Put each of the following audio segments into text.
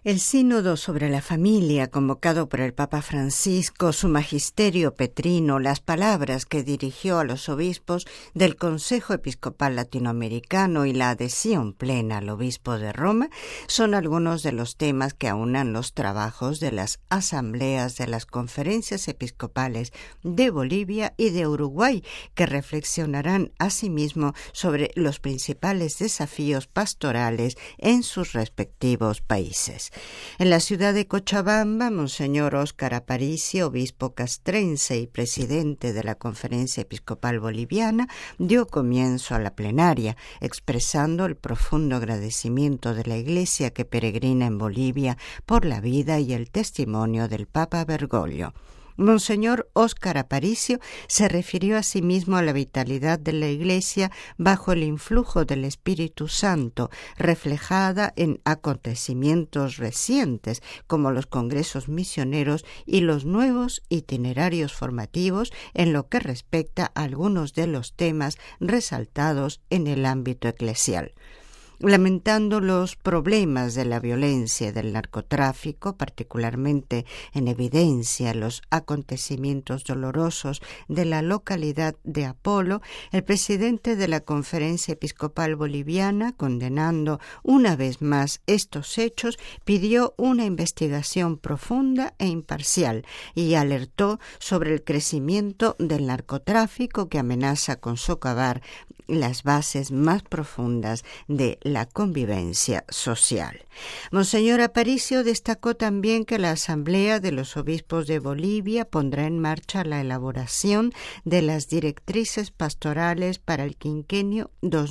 El Sínodo sobre la Familia, convocado por el Papa Francisco, su magisterio petrino, las palabras que dirigió a los obispos del Consejo Episcopal Latinoamericano y la adhesión plena al obispo de Roma son algunos de los temas que aunan los trabajos de las asambleas de las conferencias episcopales de Bolivia y de Uruguay, que reflexionarán asimismo sobre los principales desafíos pastorales en sus respectivos países. En la ciudad de Cochabamba, Monseñor Óscar Aparicio, obispo castrense y presidente de la Conferencia Episcopal Boliviana, dio comienzo a la plenaria, expresando el profundo agradecimiento de la Iglesia que peregrina en Bolivia por la vida y el testimonio del Papa Bergoglio. Monseñor Óscar Aparicio se refirió asimismo a la vitalidad de la Iglesia bajo el influjo del Espíritu Santo, reflejada en acontecimientos recientes como los congresos misioneros y los nuevos itinerarios formativos en lo que respecta a algunos de los temas resaltados en el ámbito eclesial. Lamentando los problemas de la violencia y del narcotráfico, particularmente en evidencia los acontecimientos dolorosos de la localidad de Apolo, el presidente de la Conferencia Episcopal Boliviana, condenando una vez más estos hechos, pidió una investigación profunda e imparcial y alertó sobre el crecimiento del narcotráfico que amenaza con socavar las bases más profundas de la convivencia social. Monseñor Aparicio destacó también que la Asamblea de los Obispos de Bolivia pondrá en marcha la elaboración de las directrices pastorales para el quinquenio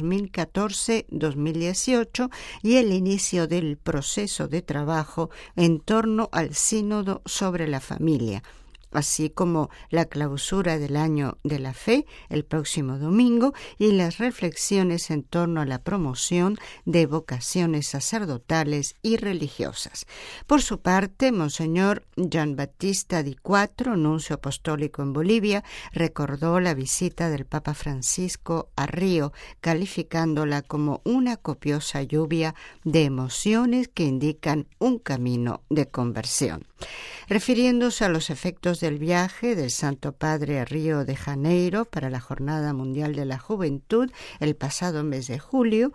2014-2018 y el inicio del proceso de trabajo en torno al Sínodo sobre la Familia, así como la clausura del Año de la Fe el próximo domingo y las reflexiones en torno a la promoción de vocaciones sacerdotales y religiosas. Por su parte, Monseñor Gian Battista Di Quattro, nuncio apostólico en Bolivia, recordó la visita del Papa Francisco a Río, calificándola como una copiosa lluvia de emociones que indican un camino de conversión. Refiriéndose a los efectos del viaje del Santo Padre a Río de Janeiro para la Jornada Mundial de la Juventud el pasado mes de julio,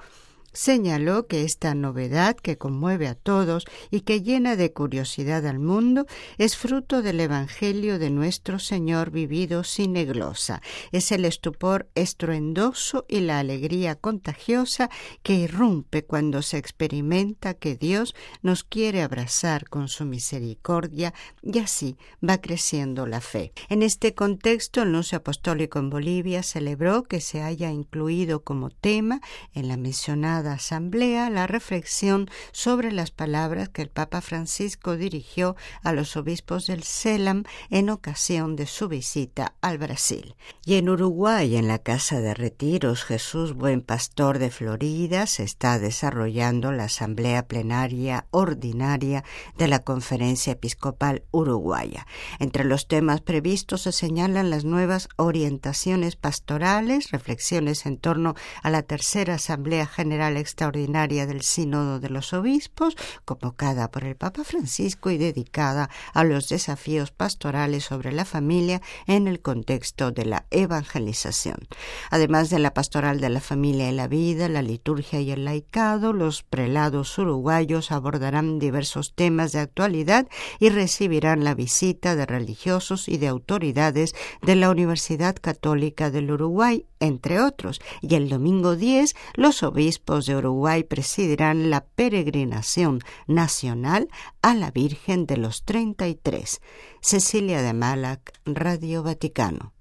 señaló que esta novedad que conmueve a todos y que llena de curiosidad al mundo es fruto del Evangelio de nuestro Señor vivido sin neglosa. Es el estupor estruendoso y la alegría contagiosa que irrumpe cuando se experimenta que Dios nos quiere abrazar con su misericordia y así va creciendo la fe. En este contexto, el nuncio apostólico en Bolivia celebró que se haya incluido como tema en la mencionada asamblea la reflexión sobre las palabras que el Papa Francisco dirigió a los obispos del CELAM en ocasión de su visita al Brasil. Y en Uruguay, en la Casa de Retiros Jesús Buen Pastor de Florida, se está desarrollando la asamblea plenaria ordinaria de la Conferencia Episcopal Uruguaya. Entre los temas previstos se señalan las nuevas orientaciones pastorales, reflexiones en torno a la tercera Asamblea General Extraordinaria del Sínodo de los Obispos, convocada por el Papa Francisco y dedicada a los desafíos pastorales sobre la familia en el contexto de la evangelización. Además de la pastoral de la familia y la vida, la liturgia y el laicado, los prelados uruguayos abordarán diversos temas de actualidad y recibirán la visita de religiosos y de autoridades de la Universidad Católica del Uruguay, entre otros. Y el domingo 10, los obispos de Uruguay presidirán la peregrinación nacional a la Virgen de los 33. Cecilia de Malac, Radio Vaticano.